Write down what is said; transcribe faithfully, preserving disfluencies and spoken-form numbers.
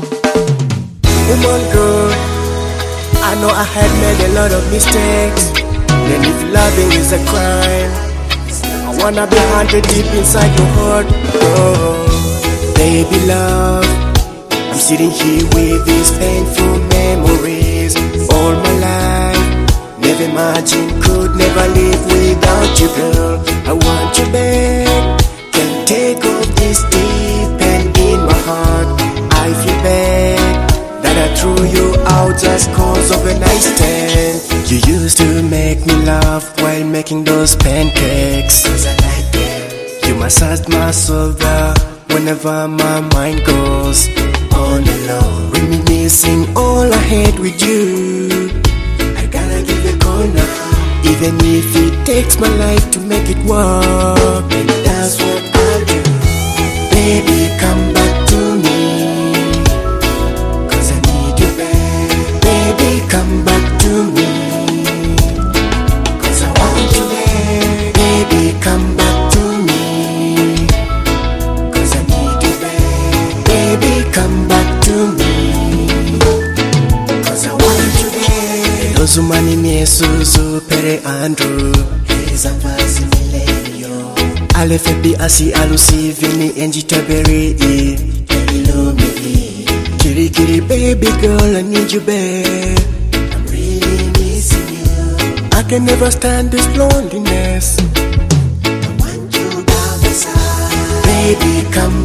Woman, girl, I know I had made a lot of mistakes. Then if loving is a crime, I wanna be haunted deep inside your heart. Oh, baby love, I'm sitting here with these painful memories all my life. Never imagined could never live without you, girl. I want you back. Can't take off this deep pain in my heart. I feel bad that I threw you out just cause of a nice stand. You used to make me laugh while making those pancakes. Cause I like that. You massaged my shoulder whenever my mind goes on alone. Reminiscing all I had with you. I gotta give you a call now. Even if it takes my life to make it work, and that's what I'll do. Baby, come back to me, cause I need you back. Baby, come back to me, cause I want you back. Baby, come back to me, cause I need you back. Baby, come back to me, cause I want you back. Dozumani Miesuzu Pere Andrew Heza Vazi Milenio Alefebi Asi Alusi Vini Enji Taberi Hello me Kiri Kiri baby girl, I need you back. I'm really missing you. I can never stand this loneliness. I want you by my side. Baby, come